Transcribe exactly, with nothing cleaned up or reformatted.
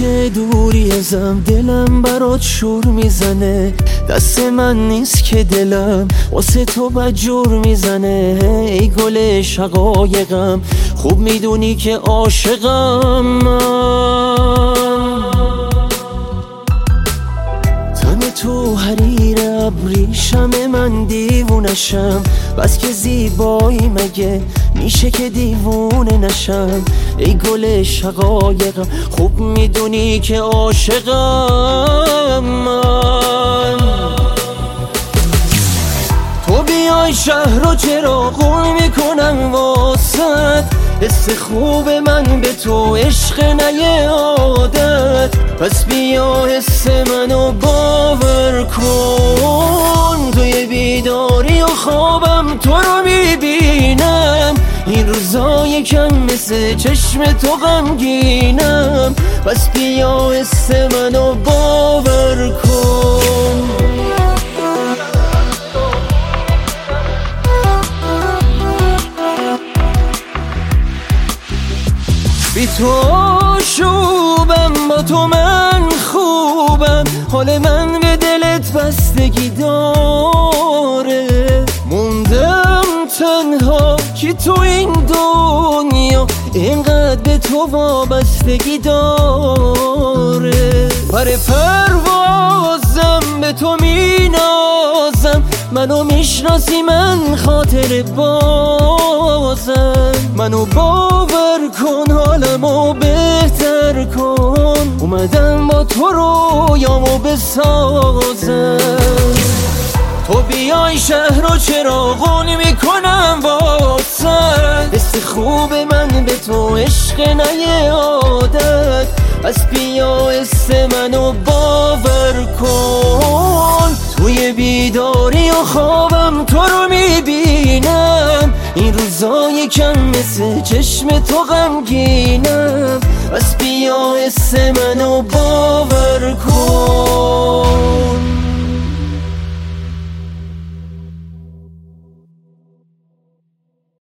که دوری ازم، دلم برات شور میزنه. دست من نیست که دلم واسه تو بدجور میزنه. ای گل شقایقم، خوب میدونی که عاشقم من. تن تو حریر ابریشم، من دیوونشم. بس که زیبایی مگه میشه که دیوونه نشم. ای گل شقایقم، خوب میدونی که عاشقم من. تو بیای شهر رو چراغون میکنم واسد. حس خوب من به تو عشق نه عادت. پس بیا حس منو باور کن. توی بیداری و خوابم تو رو میبینم. این روزا یکم مثل چشم تو غمگینم. پس بیا حس منو باور کن. بی تو شوبم، با تو من خوبم. حال من به دلت بستگی داره. موندم تنها که تو این دنیا اینقدر به تو وابستگی داره. پر پروازم به تو مینازم. منو میشناسی من خاطر بازم. منو باور کن، حالمو بهتر کن. اومدم با تو رویامو بسازم. تو بیای شهر رو چراغون میکنم واسد. حس خوب من به تو عشق نه عادت. پس بیا حس منو باور کن. توی بیداری و خوابم تو رو میبینم. این روزا یکم مثل چشم تو غمگینم. پس بیا حس منو باور کن.